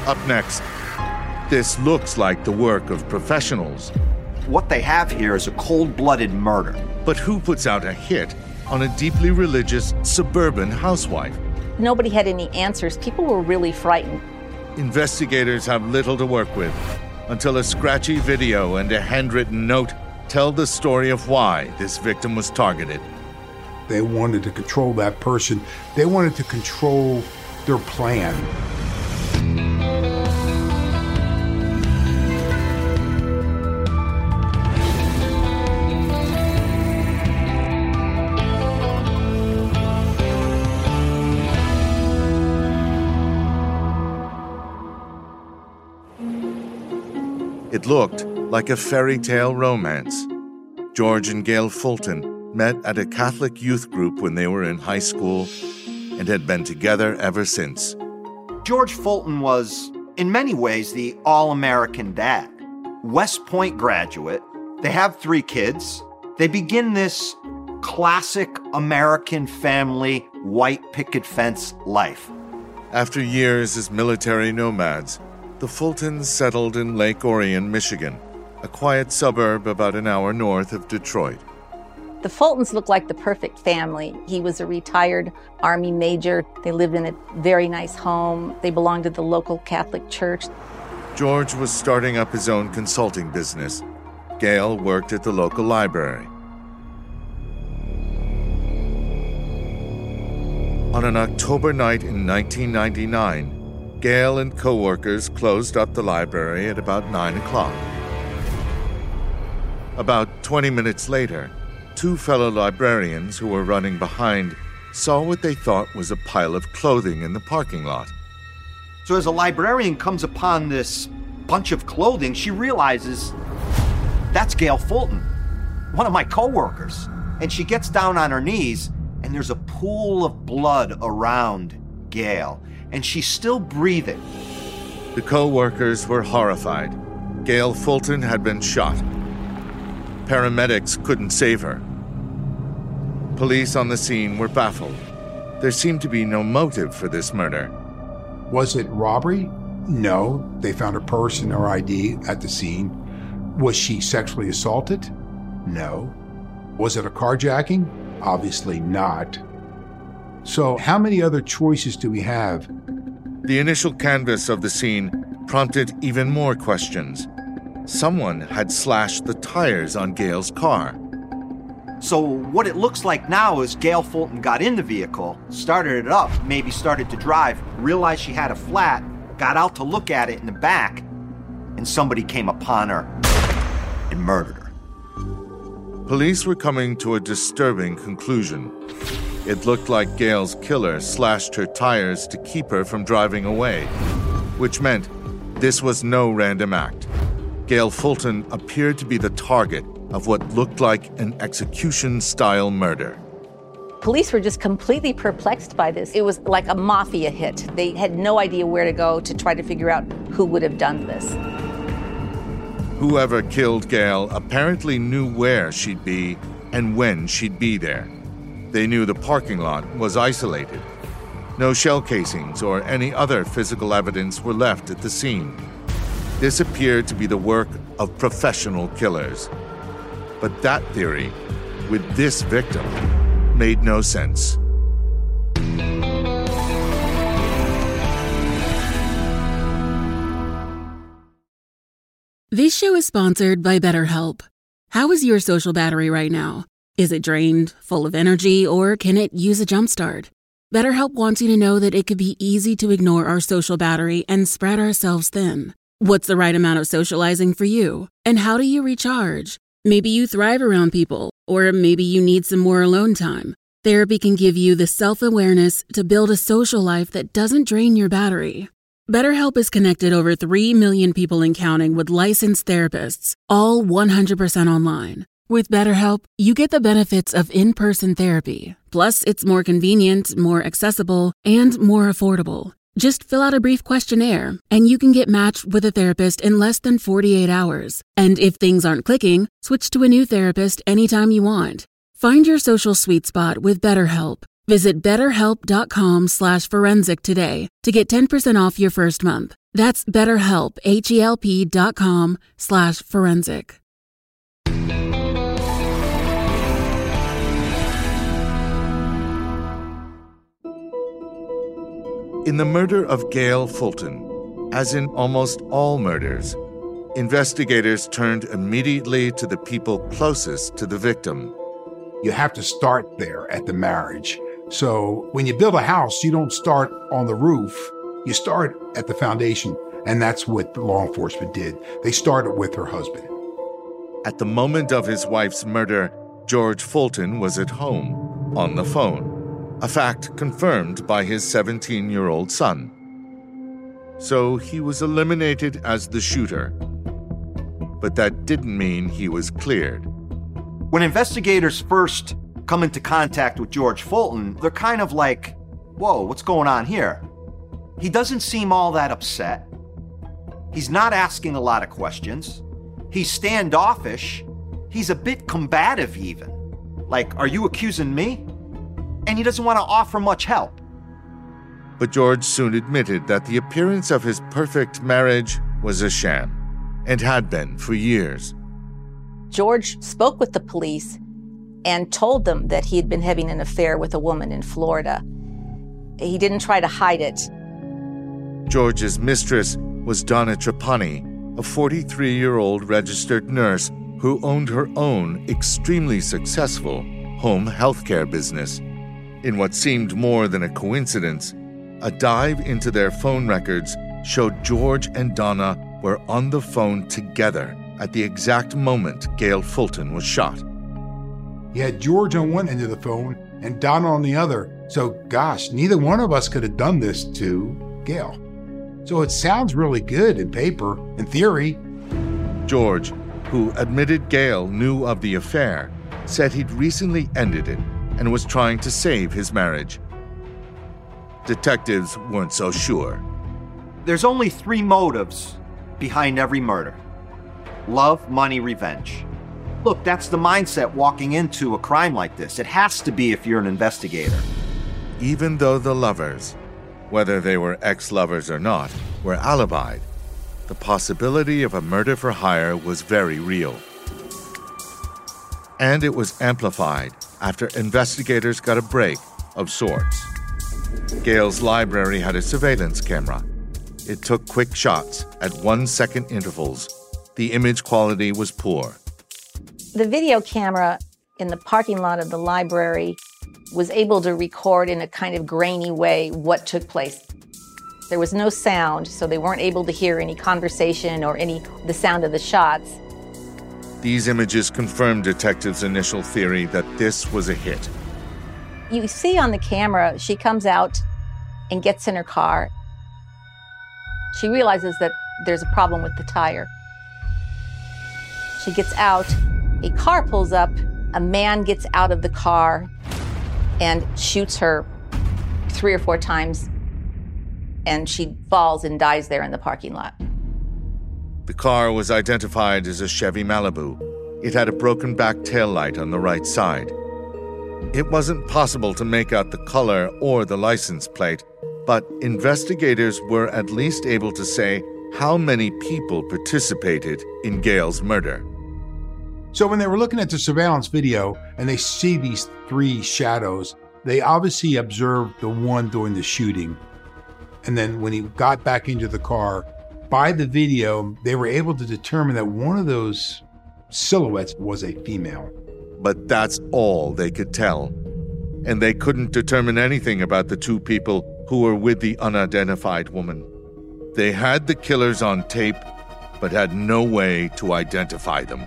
Up next, this looks like the work of professionals. What they have here is a cold-blooded murder. But who puts out a hit on a deeply religious suburban housewife? Nobody had any answers. People were really frightened. Investigators have little to work with until a scratchy video and a handwritten note tell the story of why this victim was targeted. They wanted to control that person. They wanted to control their plan. It looked like a fairy tale romance. George and Gail Fulton met at a Catholic youth group when they were in high school and had been together ever since. George Fulton was, in many ways, the all-American dad. West Point graduate. They have 3 kids. They begin this classic American family white picket fence life. After years as military nomads, the Fultons settled in Lake Orion, Michigan, a quiet suburb about an hour north of Detroit. The Fultons looked like the perfect family. He was a retired Army major. They lived in a very nice home. They belonged to the local Catholic church. George was starting up his own consulting business. Gail worked at the local library. On an October night in 1999, Gail and co-workers closed up the library at about 9 o'clock. About 20 minutes later, 2 fellow librarians who were running behind saw what they thought was a pile of clothing in the parking lot. So as a librarian comes upon this bunch of clothing, she realizes that's Gail Fulton, one of my co-workers. And she gets down on her knees, and there's a pool of blood around Gail, and she's still breathing. The co-workers were horrified. Gail Fulton had been shot. Paramedics couldn't save her. Police on the scene were baffled. There seemed to be no motive for this murder. Was it robbery? No. They found her purse and her ID at the scene. Was she sexually assaulted? No. Was it a carjacking? Obviously not. So how many other choices do we have? The initial canvass of the scene prompted even more questions. Someone had slashed the tires on Gail's car. So what it looks like now is Gail Fulton got in the vehicle, started it up, maybe started to drive, realized she had a flat, got out to look at it in the back, and somebody came upon her and murdered her. Police were coming to a disturbing conclusion. It looked like Gail's killer slashed her tires to keep her from driving away, which meant this was no random act. Gail Fulton appeared to be the target of what looked like an execution-style murder. Police were just completely perplexed by this. It was like a mafia hit. They had no idea where to go to try to figure out who would have done this. Whoever killed Gail apparently knew where she'd be and when she'd be there. They knew the parking lot was isolated. No shell casings or any other physical evidence were left at the scene. This appeared to be the work of professional killers. But that theory, with this victim, made no sense. This show is sponsored by BetterHelp. How is your social battery right now? Is it drained, full of energy, or can it use a jumpstart? BetterHelp wants you to know that it could be easy to ignore our social battery and spread ourselves thin. What's the right amount of socializing for you? And how do you recharge? Maybe you thrive around people, or maybe you need some more alone time. Therapy can give you the self-awareness to build a social life that doesn't drain your battery. BetterHelp has connected over 3 million people and counting with licensed therapists, all 100% online. With BetterHelp, you get the benefits of in-person therapy. Plus, it's more convenient, more accessible, and more affordable. Just fill out a brief questionnaire, and you can get matched with a therapist in less than 48 hours. And if things aren't clicking, switch to a new therapist anytime you want. Find your social sweet spot with BetterHelp. Visit betterhelp.com/forensic today to get 10% off your first month. That's BetterHelp, HELP.com/forensic. In the murder of Gail Fulton, as in almost all murders, investigators turned immediately to the people closest to the victim. You have to start there at the marriage. So when you build a house, you don't start on the roof. You start at the foundation, and that's what the law enforcement did. They started with her husband. At the moment of his wife's murder, George Fulton was at home, on the phone, a fact confirmed by his 17-year-old son. So he was eliminated as the shooter. But that didn't mean he was cleared. When investigators first come into contact with George Fulton, they're kind of like, whoa, what's going on here? He doesn't seem all that upset. He's not asking a lot of questions. He's standoffish. He's a bit combative even. Like, are you accusing me? And he doesn't want to offer much help. But George soon admitted that the appearance of his perfect marriage was a sham, and had been for years. George spoke with the police and told them that he had been having an affair with a woman in Florida. He didn't try to hide it. George's mistress was Donna Trapani, a 43-year-old registered nurse who owned her own extremely successful home healthcare business. In what seemed more than a coincidence, a dive into their phone records showed George and Donna were on the phone together at the exact moment Gail Fulton was shot. You had George on one end of the phone and Donna on the other. So, gosh, neither one of us could have done this to Gail. So it sounds really good in paper, in theory. George, who admitted Gail knew of the affair, said he'd recently ended it and was trying to save his marriage. Detectives weren't so sure. There's only 3 motives behind every murder: love, money, revenge. Look, that's the mindset walking into a crime like this. It has to be if you're an investigator. Even though the lovers, whether they were ex-lovers or not, were alibied, the possibility of a murder for hire was very real. And it was amplified after investigators got a break of sorts. Gail's library had a surveillance camera. It took quick shots at 1-second intervals. The image quality was poor. The video camera in the parking lot of the library was able to record in a kind of grainy way what took place. There was no sound, so they weren't able to hear any conversation or the sound of the shots. These images confirmed detectives' initial theory that this was a hit. You see on the camera, she comes out and gets in her car. She realizes that there's a problem with the tire. She gets out, a car pulls up, a man gets out of the car and shoots her 3 or 4 times, and she falls and dies there in the parking lot. The car was identified as a Chevy Malibu. It had a broken back taillight on the right side. It wasn't possible to make out the color or the license plate, but investigators were at least able to say how many people participated in Gail's murder. So when they were looking at the surveillance video and they see these 3 shadows, they obviously observed the one during the shooting. And then when he got back into the car, by the video, they were able to determine that one of those silhouettes was a female. But that's all they could tell. And they couldn't determine anything about the 2 people who were with the unidentified woman. They had the killers on tape, but had no way to identify them.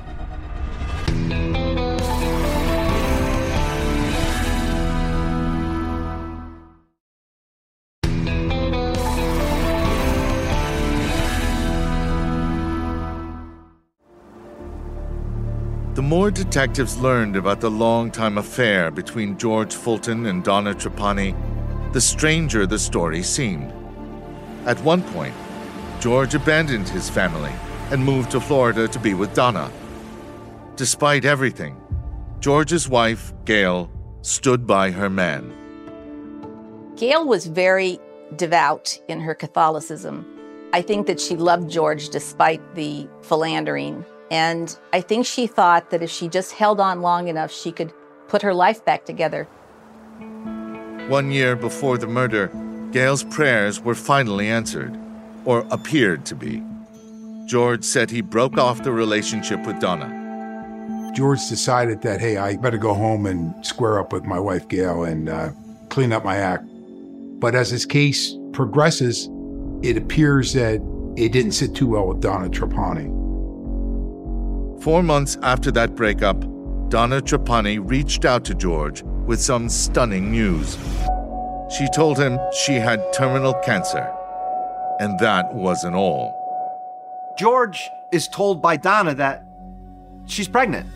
The more detectives learned about the long-time affair between George Fulton and Donna Trapani, the stranger the story seemed. At one point, George abandoned his family and moved to Florida to be with Donna. Despite everything, George's wife, Gail, stood by her man. Gail was very devout in her Catholicism. I think that she loved George despite the philandering. And I think she thought that if she just held on long enough, she could put her life back together. 1 year before the murder, Gail's prayers were finally answered, or appeared to be. George said he broke off the relationship with Donna. George decided that, hey, I better go home and square up with my wife, Gail, and clean up my act. But as his case progresses, it appears that it didn't sit too well with Donna Trapani. 4 months after that breakup, Donna Trapani reached out to George with some stunning news. She told him she had terminal cancer, and that wasn't all. George is told by Donna that she's pregnant.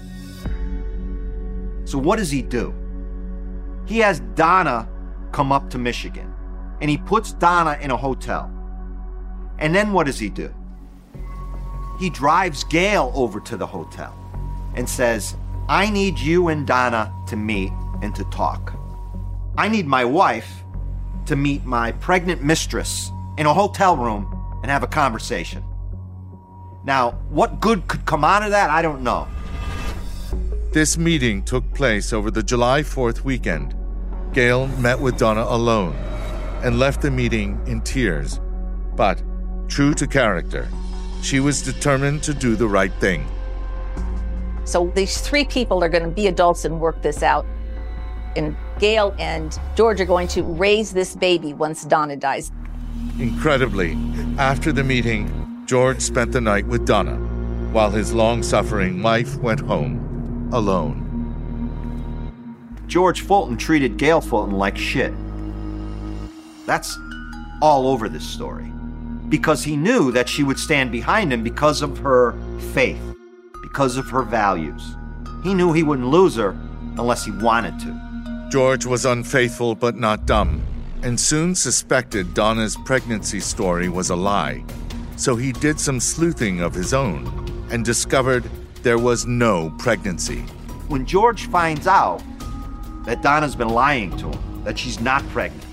So what does he do? He has Donna come up to Michigan, and he puts Donna in a hotel. And then what does he do? He drives Gail over to the hotel and says, I need you and Donna to meet and to talk. I need my wife to meet my pregnant mistress in a hotel room and have a conversation. Now, what good could come out of that, I don't know. This meeting took place over the July 4th weekend. Gail met with Donna alone and left the meeting in tears. But, true to character, she was determined to do the right thing. So these three people are going to be adults and work this out. And Gail and George are going to raise this baby once Donna dies. Incredibly, after the meeting, George spent the night with Donna, while his long-suffering wife went home, alone. George Fulton treated Gail Fulton like shit. That's all over this story. Because he knew that she would stand behind him because of her faith, because of her values. He knew he wouldn't lose her unless he wanted to. George was unfaithful but not dumb, and soon suspected Donna's pregnancy story was a lie. So he did some sleuthing of his own and discovered there was no pregnancy. When George finds out that Donna's been lying to him, that she's not pregnant,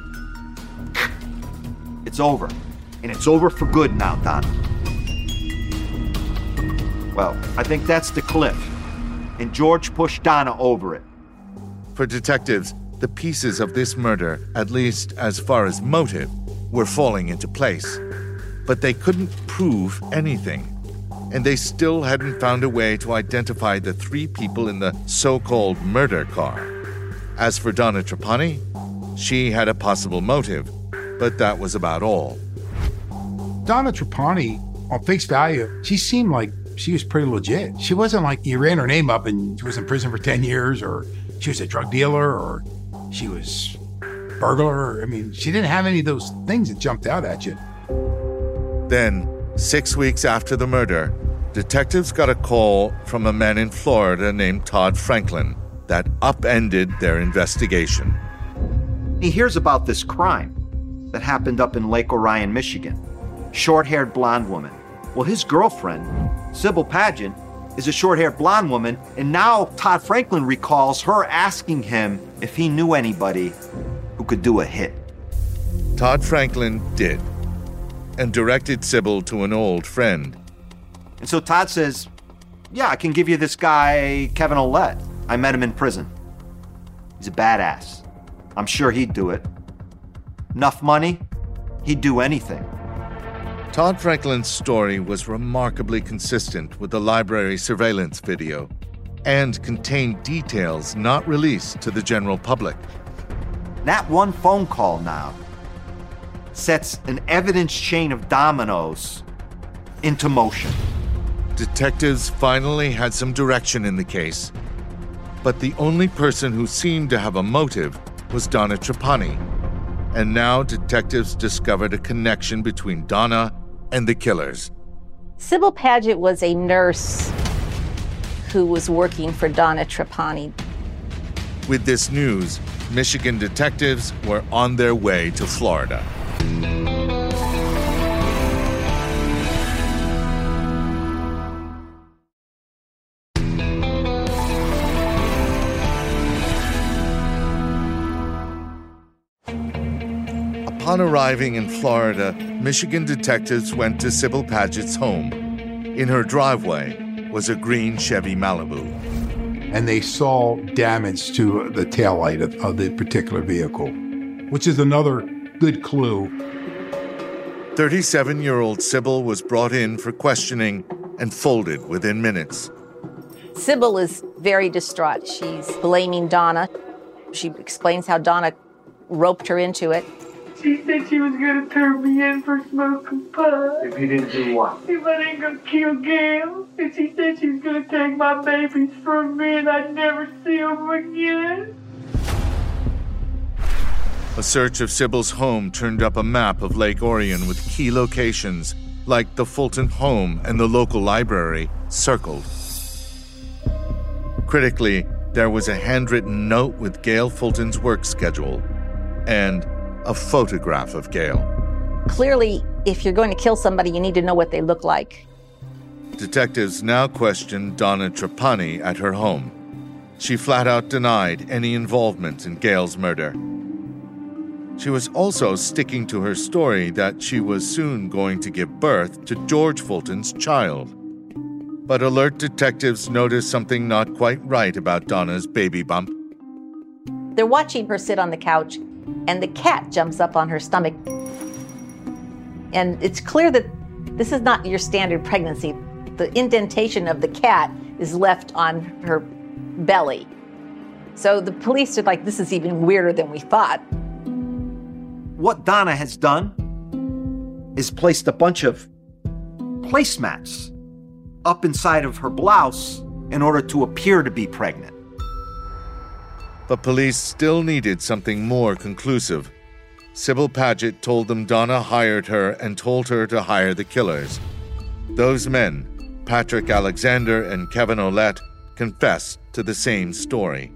it's over. And it's over for good now, Donna. Well, I think that's the cliff. And George pushed Donna over it. For detectives, the pieces of this murder, at least as far as motive, were falling into place. But they couldn't prove anything. And they still hadn't found a way to identify the three people in the so-called murder car. As for Donna Trapani, she had a possible motive, but that was about all. Donna Trapani, on face value, she seemed like she was pretty legit. She wasn't like you ran her name up and she was in prison for 10 years, or she was a drug dealer, or she was burglar. I mean, she didn't have any of those things that jumped out at you. Then, 6 weeks after the murder, detectives got a call from a man in Florida named Todd Franklin that upended their investigation. He hears about this crime that happened up in Lake Orion, Michigan. Short-haired blonde woman. Well, his girlfriend, Sybil Paget, is a short-haired blonde woman, and now Todd Franklin recalls her asking him if he knew anybody who could do a hit. Todd Franklin did, and directed Sybil to an old friend. And so Todd says, yeah, I can give you this guy, Kevin Ouellette. I met him in prison. He's a badass. I'm sure he'd do it. Enough money, he'd do anything. Todd Franklin's story was remarkably consistent with the library surveillance video and contained details not released to the general public. That one phone call now sets an evidence chain of dominoes into motion. Detectives finally had some direction in the case, but the only person who seemed to have a motive was Donna Trapani. And now detectives discovered a connection between Donna and the killers. Sybil Paget was a nurse who was working for Donna Trapani. With this news, Michigan detectives were on their way to Florida. Upon arriving in Florida, Michigan detectives went to Sybil Paget's home. In her driveway was a green Chevy Malibu. And they saw damage to the taillight of the particular vehicle, which is another good clue. 37-year-old Sybil was brought in for questioning and folded within minutes. Sybil is very distraught. She's blaming Donna. She explains how Donna roped her into it. She said she was going to turn me in for smoking pot. If you didn't do what? If I didn't go kill Gail. And she said she was going to take my babies from me and I'd never see them again. A search of Sybil's home turned up a map of Lake Orion with key locations like the Fulton home and the local library circled. Critically, there was a handwritten note with Gail Fulton's work schedule and a photograph of Gail. Clearly, if you're going to kill somebody, you need to know what they look like. Detectives now questioned Donna Trapani at her home. She flat out denied any involvement in Gail's murder. She was also sticking to her story that she was soon going to give birth to George Fulton's child. But alert detectives noticed something not quite right about Donna's baby bump. They're watching her sit on the couch, and the cat jumps up on her stomach. And it's clear that this is not your standard pregnancy. The indentation of the cat is left on her belly. So the police are like, this is even weirder than we thought. What Donna has done is placed a bunch of placemats up inside of her blouse in order to appear to be pregnant. But police still needed something more conclusive. Sybil Paget told them Donna hired her and told her to hire the killers. Those men, Patrick Alexander and Kevin Ouellette, confessed to the same story.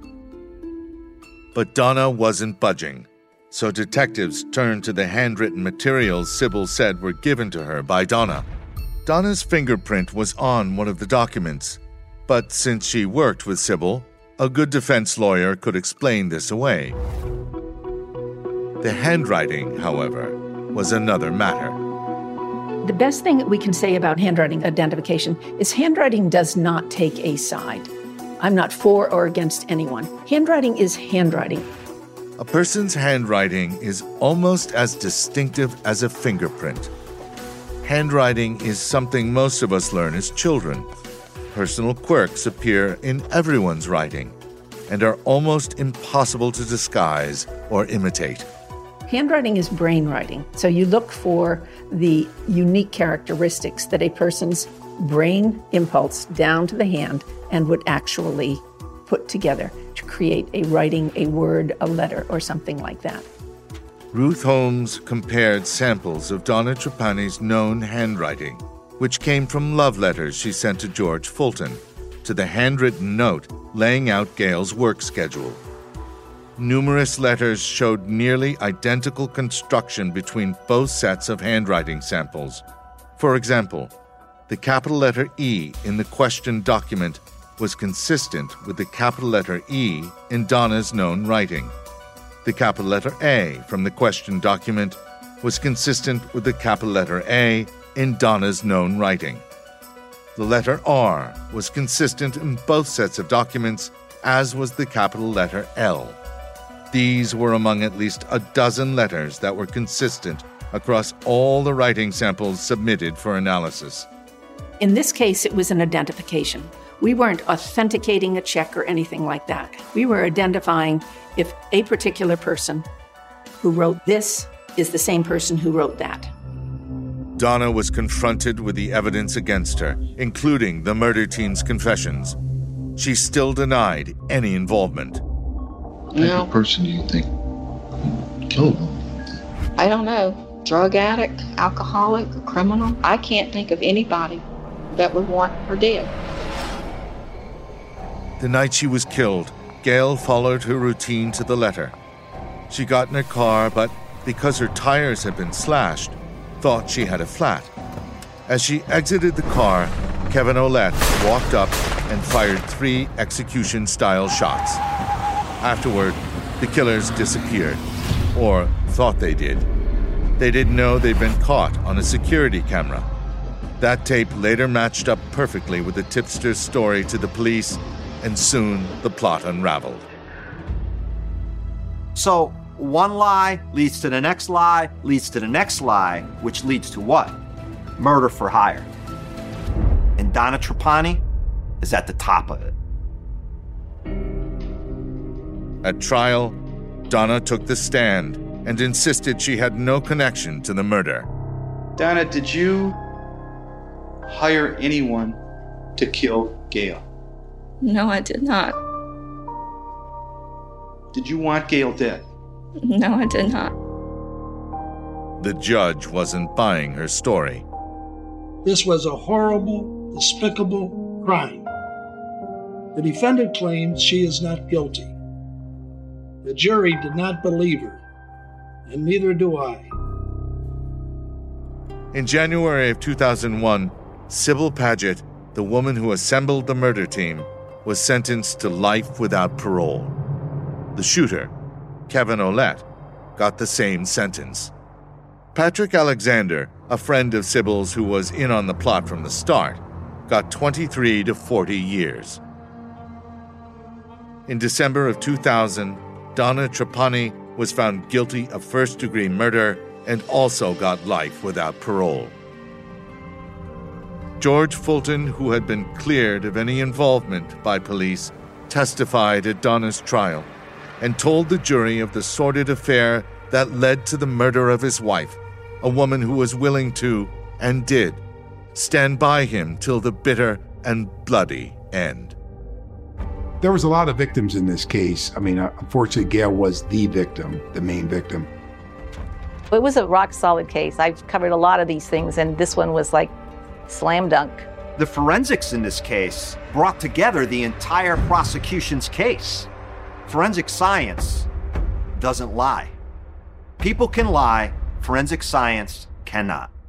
But Donna wasn't budging, so detectives turned to the handwritten materials Sybil said were given to her by Donna. Donna's fingerprint was on one of the documents, but since she worked with Sybil, a good defense lawyer could explain this away. The handwriting, however, was another matter. The best thing that we can say about handwriting identification is handwriting does not take a side. I'm not for or against anyone. Handwriting is handwriting. A person's handwriting is almost as distinctive as a fingerprint. Handwriting is something most of us learn as children. Personal quirks appear in everyone's writing and are almost impossible to disguise or imitate. Handwriting is brain writing, so you look for the unique characteristics that a person's brain impulse down to the hand and would actually put together to create a writing, a word, a letter, or something like that. Ruth Holmes compared samples of Donna Trapani's known handwriting, which came from love letters she sent to George Fulton, to the handwritten note laying out Gail's work schedule. Numerous letters showed nearly identical construction between both sets of handwriting samples. For example, the capital letter E in the questioned document was consistent with the capital letter E in Donna's known writing. The capital letter A from the questioned document was consistent with the capital letter A in Donna's known writing. The letter R was consistent in both sets of documents, as was the capital letter L. These were among at least a dozen letters that were consistent across all the writing samples submitted for analysis. In this case, it was an identification. We weren't authenticating a check or anything like that. We were identifying if a particular person who wrote this is the same person who wrote that. Donna was confronted with the evidence against her, including the murder team's confessions. She still denied any involvement. What type of person do you think killed him? I don't know. Drug addict, alcoholic, criminal. I can't think of anybody that would want her dead. The night she was killed, Gail followed her routine to the letter. She got in her car, but because her tires had been slashed, thought she had a flat. As she exited the car, Kevin Ouellette walked up and fired 3 execution-style shots. Afterward, the killers disappeared, or thought they did. They didn't know they'd been caught on a security camera. That tape later matched up perfectly with the tipster's story to the police, and soon the plot unraveled. So, one lie leads to the next lie, leads to the next lie, which leads to what? Murder for hire. And Donna Trapani is at the top of it. At trial, Donna took the stand and insisted she had no connection to the murder. Donna, did you hire anyone to kill Gail? No, I did not. Did you want Gail dead? No, I did not. The judge wasn't buying her story. This was a horrible, despicable crime. The defendant claims she is not guilty. The jury did not believe her, and neither do I. In January of 2001, Sybil Paget, the woman who assembled the murder team, was sentenced to life without parole. The shooter, Kevin Olette, got the same sentence. Patrick Alexander, a friend of Sybil's who was in on the plot from the start, got 23 to 40 years. In December of 2000, Donna Trapani was found guilty of first-degree murder and also got life without parole. George Fulton, who had been cleared of any involvement by police, testified at Donna's trial and told the jury of the sordid affair that led to the murder of his wife, a woman who was willing to, and did, stand by him till the bitter and bloody end. There was a lot of victims in this case. I mean, unfortunately, Gail was the victim, the main victim. It was a rock-solid case. I've covered a lot of these things, and this one was like slam dunk. The forensics in this case brought together the entire prosecution's case. Forensic science doesn't lie. People can lie, forensic science cannot.